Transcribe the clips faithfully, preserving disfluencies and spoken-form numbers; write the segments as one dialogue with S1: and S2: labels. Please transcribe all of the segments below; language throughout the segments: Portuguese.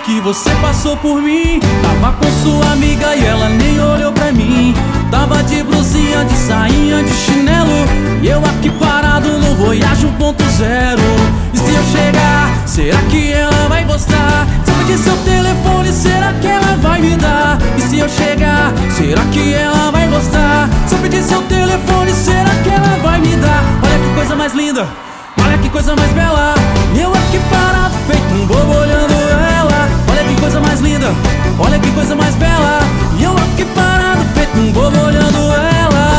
S1: que você passou por mim. Tava com sua amiga e ela nem olhou pra mim. Tava de blusinha, de sainha, de chinelo, e eu aqui parado no Voyage um ponto zero. E se eu chegar, será que ela vai gostar? Se eu pedir seu telefone, será que ela vai me dar? E se eu chegar, será que ela vai gostar? Se eu pedir seu telefone, será que ela vai me dar? Olha que coisa mais linda, olha que coisa mais bela, e eu aqui parado feito um bobo olhando ela. Olha que coisa mais linda, olha que coisa mais bela, e eu aqui parado feito um bobo olhando ela.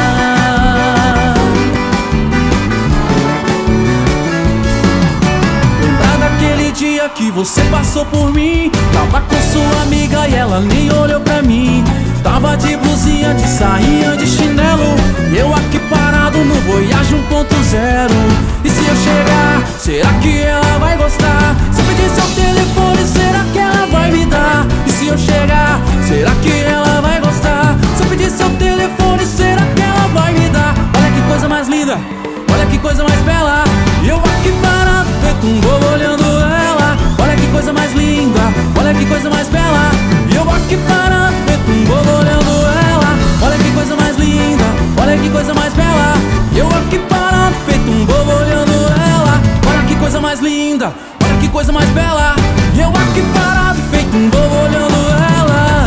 S1: Lembrar daquele dia que você passou por mim. Tava com sua amiga e ela nem olhou pra mim. Tava de blusinha, de sainha, de chinelo, e eu aqui parado no Voyage um ponto zero. E se eu chegar, será que ela vai gostar? Se eu pedir seu telefone, será que ela vai me dar? E se eu chegar, será que ela vai gostar? Se eu pedir seu telefone, será que ela vai me dar? Olha que coisa mais linda, olha que coisa mais bela, e eu aqui parado feito um bobo olhando ela. Olha que coisa mais linda, olha que coisa mais bela, e eu aqui parado feito um bobo olhando ela. Olha que coisa mais linda, olha que coisa mais bela, e eu aqui parado feito um bobo olhando ela. Olha que coisa mais linda, olha que coisa mais bela, e eu aqui parado feito um bobo olhando ela.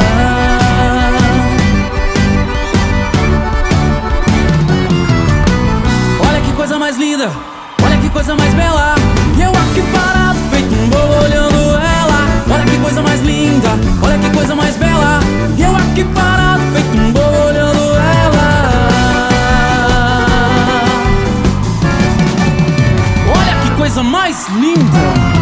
S1: Olha que coisa mais linda, olha que coisa mais bela, e eu aqui parado feito um bobo olhando ela. Olha que coisa mais linda, olha que coisa mais bela, e eu aqui parado feito um bobo olhando ela. Olha que coisa mais linda.